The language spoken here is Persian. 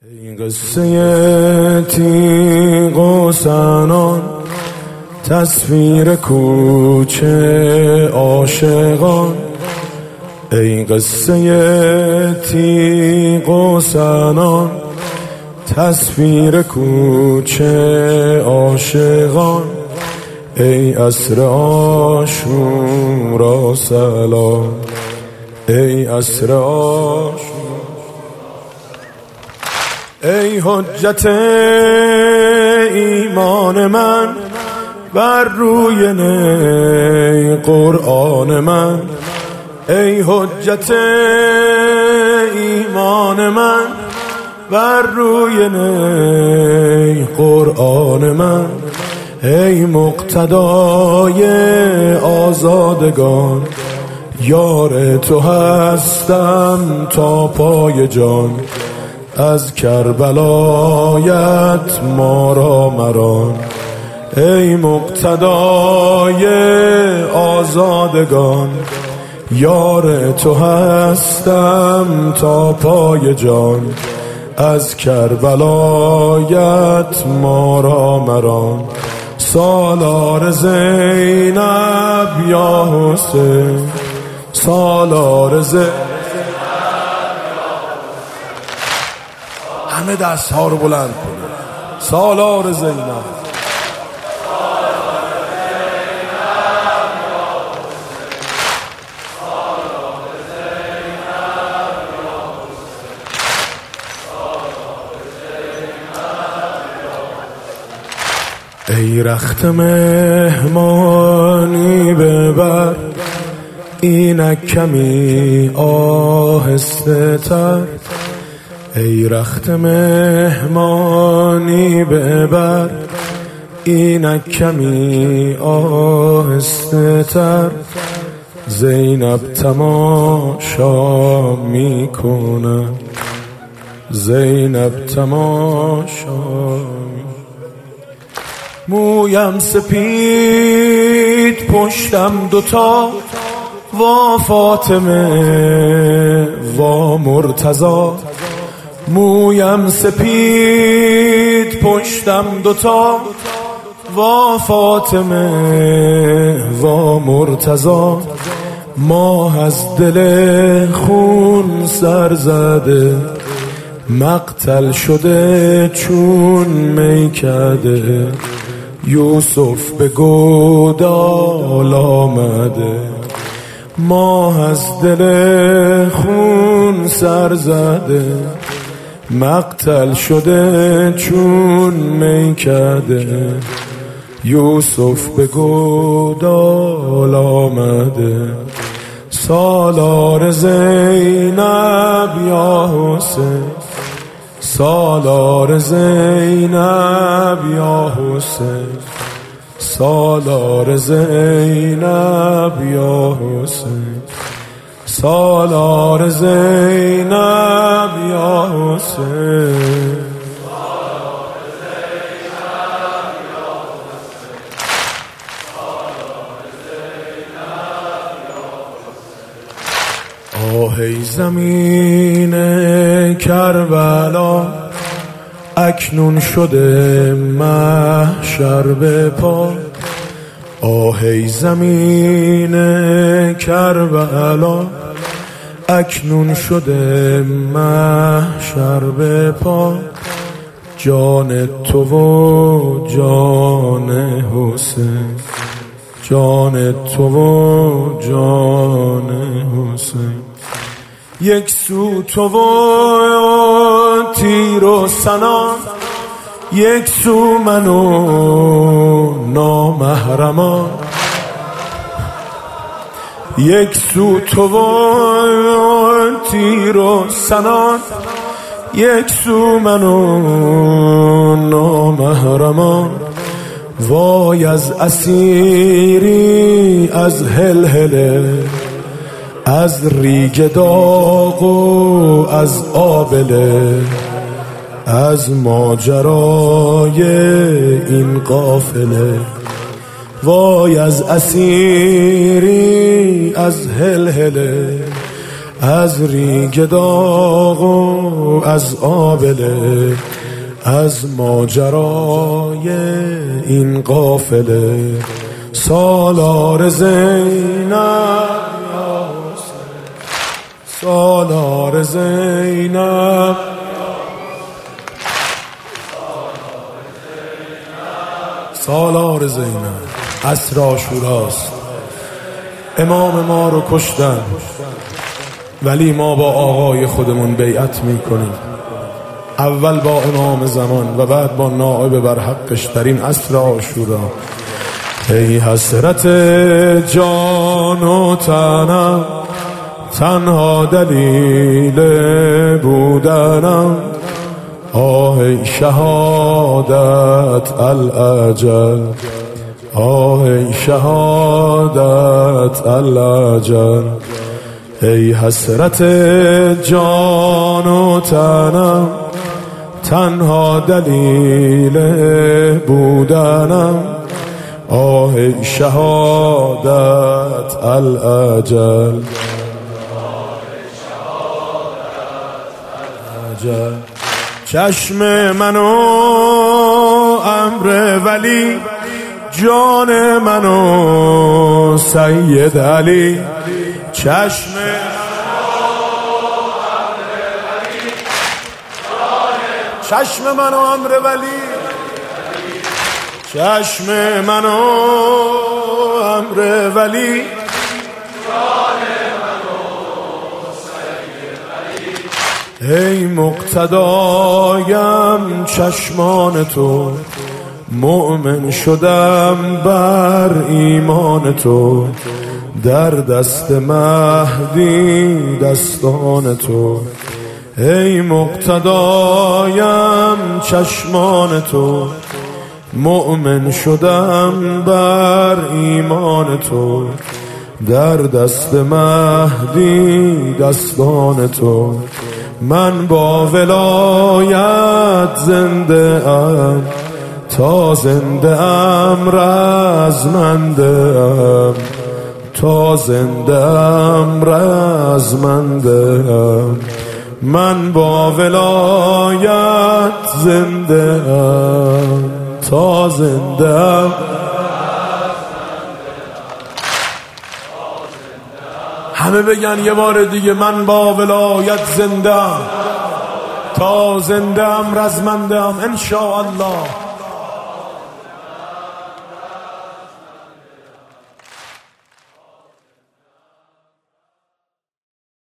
این قصه تیغ و سنان، تصویر کوچه عاشقان. این قصه تیغ و سنان، تصویر کوچه عاشقان. ای عصر عاشورا سلام، ای عصر عاشورا. ای حجت ایمان من بر روی نی قرآن من. ای حجت ایمان من بر روی نی قرآن من. ای مقتدای آزادگان، یار تو هستم تا پای جان. از کربلایت ما را مران. ای مقتدای آزادگان، یار تو هستم تا پای جان. از کربلایت ما را مران. سالار زینب یا حسین، سالار زینب. همه دست ها رو بلند کنه. سالار زینب. ای رخت مهمانی ببر، اینک کمی آهسته تر. ای رخت مهمانی ببر، اینک کمی آهسته تر. زینب تماشا میکنه، زینب تماشا. مویم سپید پشتم دوتا، وا فاطمه وا مرتضی. مویم سپید پشتم دوتا، وا فاطمه وا مرتضی. ماه از دل خون سر زده، مقتل شده چون میکده. یوسف به گودال آمده، ماه از دل خون سر زده. مقتل شده چون میکده. یوسف به گودال آمده. سالار زینب یا حسین، سالار زینب یا حسین، سالار زینب یا حسین، سالار زینب یا حسین. آه ای زمین کربلا، اکنون شده محشر به پا. آه ای زمین کربلا، اکنون شده محشر به پا. جان تو و جان حسین، جان تو و جان حسین. یک سو تو و تیر و سنان، یک سو من و نامحرمان. یک سو تو و تیر و سنان، یک سو من و نامحرمان. وای از اسیری از هلهله، از ریگ داغ و از آبله. از ماجرای این قافله. وای از اسیری از هلهله، از ریگ داغ و از آبله، از ماجرای این قافله. سالار زینب، سالار زینب، سالار زینب. عصر عاشوراست، امام ما رو کشتن، ولی ما با آقای خودمون بیعت میکنیم. اول با امام زمان و بعد با نائب برحقش در این عصر عاشورا. ای حسرت جان و تنم، تنها دلیل بودنم. آه ای شهادت الاجل، آه ای شهادت الاجل. ای حسرت جان و تنم، تنها دلیل بودنم. آه ای شهادت الاجل، چشم منو امر ولی، جان منو سید علی. چشم منو امر ولی، چشم منو امر ولی. ای مقتدایم چشمان تو، مؤمن شدم بر ایمان تو. در دست مهدی دستان تو. ای مقتدایم چشمان تو، مؤمن شدم بر ایمان تو. در دست مهدی دستان تو. من با ولایت زنده ام، تا زنده ام رزمنده ام. تا زنده ام رزمنده ام. من با ولایت زنده ام، تا زنده ام. همه بگن یه بار دیگه، من با ولایت زنده ام، تا زنده ام رزمنده ام. انشاءالله.